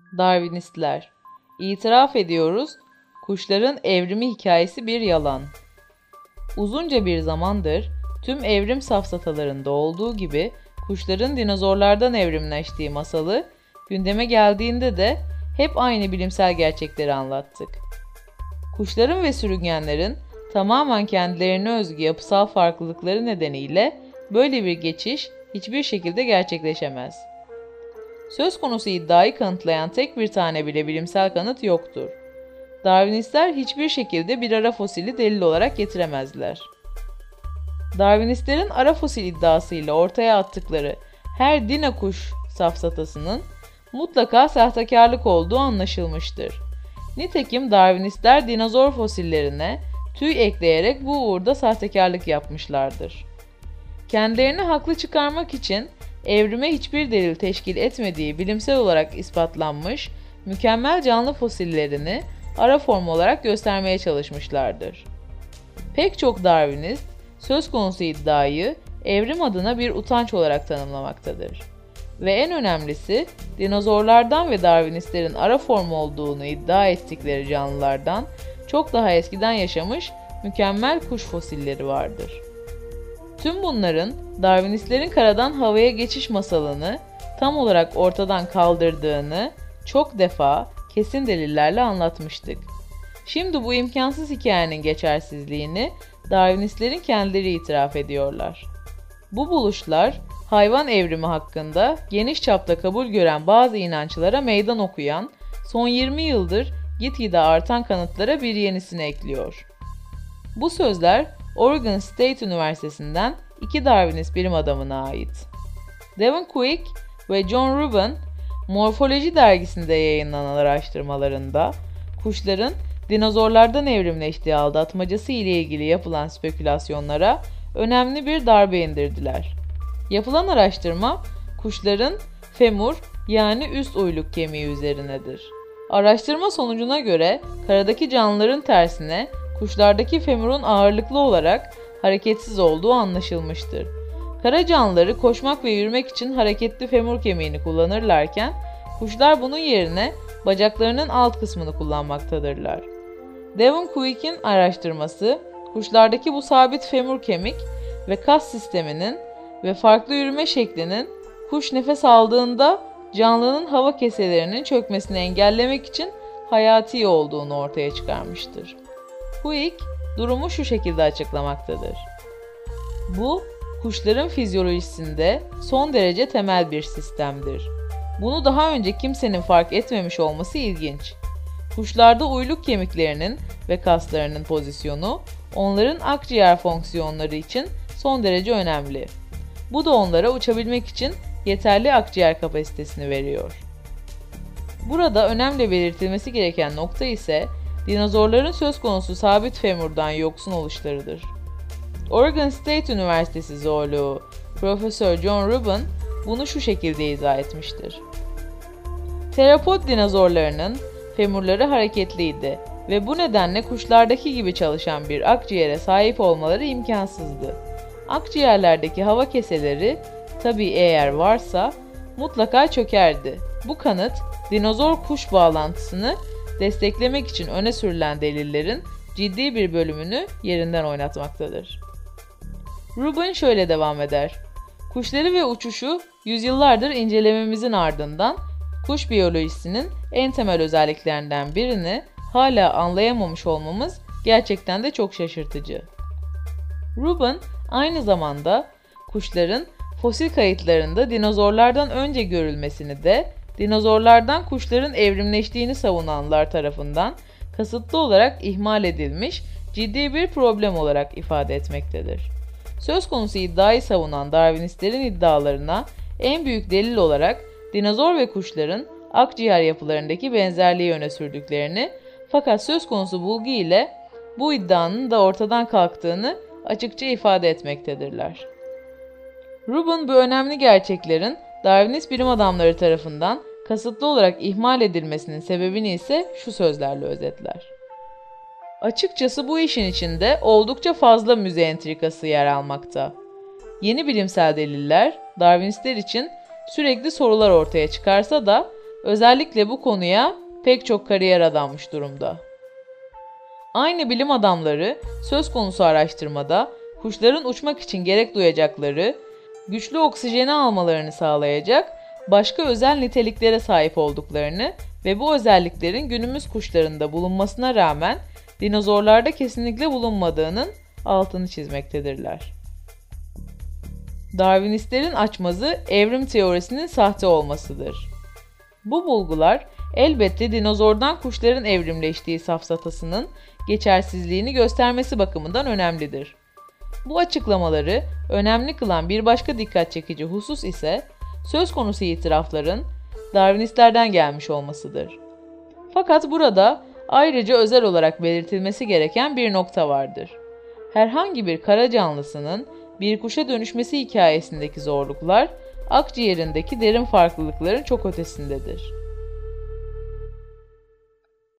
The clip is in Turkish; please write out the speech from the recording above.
Darwinistler. İtiraf ediyoruz, kuşların evrimi hikayesi bir yalan. Uzunca bir zamandır tüm evrim safsatalarında olduğu gibi kuşların dinozorlardan evrimleştiği masalı gündeme geldiğinde de hep aynı bilimsel gerçekleri anlattık. Kuşların ve sürüngenlerin tamamen kendilerine özgü yapısal farklılıkları nedeniyle böyle bir geçiş hiçbir şekilde gerçekleşemez. Söz konusu iddiayı kanıtlayan tek bir tane bile bilimsel kanıt yoktur. Darwinistler hiçbir şekilde bir ara fosili delil olarak getiremezler. Darwinistlerin ara fosil iddiasıyla ortaya attıkları her dino kuş safsatasının mutlaka sahtekarlık olduğu anlaşılmıştır. Nitekim Darwinistler dinozor fosillerine tüy ekleyerek bu uğurda sahtekarlık yapmışlardır. Kendilerini haklı çıkarmak için evrime hiçbir delil teşkil etmediği bilimsel olarak ispatlanmış mükemmel canlı fosillerini ara form olarak göstermeye çalışmışlardır. Pek çok Darwinist söz konusu iddiayı evrim adına bir utanç olarak tanımlamaktadır. Ve en önemlisi dinozorlardan ve Darwinistlerin ara form olduğunu iddia ettikleri canlılardan çok daha eskiden yaşamış mükemmel kuş fosilleri vardır. Tüm bunların Darwinistlerin karadan havaya geçiş masalını tam olarak ortadan kaldırdığını çok defa kesin delillerle anlatmıştık. Şimdi bu imkansız hikayenin geçersizliğini Darwinistlerin kendileri itiraf ediyorlar. Bu buluşlar hayvan evrimi hakkında geniş çapta kabul gören bazı inançlara meydan okuyan, son 20 yıldır gitgide artan kanıtlara bir yenisini ekliyor. Bu sözler Oregon State Üniversitesi'nden iki Darwinist bilim adamına ait. Devin Quick ve John Rubin, Morfoloji dergisinde yayınlanan araştırmalarında kuşların dinozorlardan evrimleştiği aldatmacası ile ilgili yapılan spekülasyonlara önemli bir darbe indirdiler. Yapılan araştırma kuşların femur yani üst uyluk kemiği üzerinedir. Araştırma sonucuna göre karadaki canlıların tersine kuşlardaki femurun ağırlıklı olarak hareketsiz olduğu anlaşılmıştır. Kara canlıları koşmak ve yürümek için hareketli femur kemiğini kullanırlarken kuşlar bunun yerine bacaklarının alt kısmını kullanmaktadırlar. Devin Quick'in araştırması kuşlardaki bu sabit femur kemik ve kas sisteminin ve farklı yürüme şeklinin kuş nefes aldığında canlının hava keselerinin çökmesini engellemek için hayati olduğunu ortaya çıkarmıştır. Quick durumu şu şekilde açıklamaktadır. Bu, kuşların fizyolojisinde son derece temel bir sistemdir. Bunu daha önce kimsenin fark etmemiş olması ilginç. Kuşlarda uyluk kemiklerinin ve kaslarının pozisyonu, onların akciğer fonksiyonları için son derece önemli. Bu da onlara uçabilmek için yeterli akciğer kapasitesini veriyor. Burada önemli belirtilmesi gereken nokta ise dinozorların söz konusu sabit femurdan yoksun oluşlarıdır. Oregon State Üniversitesi zooloğu Profesör John Rubin bunu şu şekilde izah etmiştir. Teropod dinozorlarının femurları hareketliydi ve bu nedenle kuşlardaki gibi çalışan bir akciğere sahip olmaları imkansızdı. Akciğerlerdeki hava keseleri, tabii eğer varsa, mutlaka çökerdi. Bu kanıt, dinozor-kuş bağlantısını desteklemek için öne sürülen delillerin ciddi bir bölümünü yerinden oynatmaktadır. Rubin şöyle devam eder. Kuşları ve uçuşu yüzyıllardır incelememizin ardından kuş biyolojisinin en temel özelliklerinden birini hala anlayamamış olmamız gerçekten de çok şaşırtıcı. Rubin aynı zamanda kuşların fosil kayıtlarında dinozorlardan önce görülmesini de dinozorlardan kuşların evrimleştiğini savunanlar tarafından kasıtlı olarak ihmal edilmiş ciddi bir problem olarak ifade etmektedir. Söz konusu iddiayı savunan Darwinistlerin iddialarına en büyük delil olarak dinozor ve kuşların akciğer yapılarındaki benzerliği öne sürdüklerini, fakat söz konusu bulgu ile bu iddianın da ortadan kalktığını açıkça ifade etmektedirler. Rubin bu önemli gerçeklerin Darwinist bilim adamları tarafından kasıtlı olarak ihmal edilmesinin sebebini ise şu sözlerle özetler. Açıkçası bu işin içinde oldukça fazla müze entrikası yer almakta. Yeni bilimsel deliller Darwinistler için sürekli sorular ortaya çıkarsa da Özellikle bu konuya pek çok kariyer adanmış durumda. Aynı bilim adamları söz konusu araştırmada kuşların uçmak için gerek duyacakları, güçlü oksijeni almalarını sağlayacak başka özel niteliklere sahip olduklarını ve bu özelliklerin günümüz kuşlarında bulunmasına rağmen dinozorlarda kesinlikle bulunmadığının altını çizmektedirler. Darwinistlerin açmazı evrim teorisinin sahte olmasıdır. Bu bulgular elbette dinozordan kuşların evrimleştiği safsatasının geçersizliğini göstermesi bakımından önemlidir. Bu açıklamaları önemli kılan bir başka dikkat çekici husus ise söz konusu itirafların Darwinistlerden gelmiş olmasıdır. Fakat burada ayrıca özel olarak belirtilmesi gereken bir nokta vardır. Herhangi bir kara canlısının bir kuşa dönüşmesi hikayesindeki zorluklar, akciğerindeki derin farklılıkların çok ötesindedir.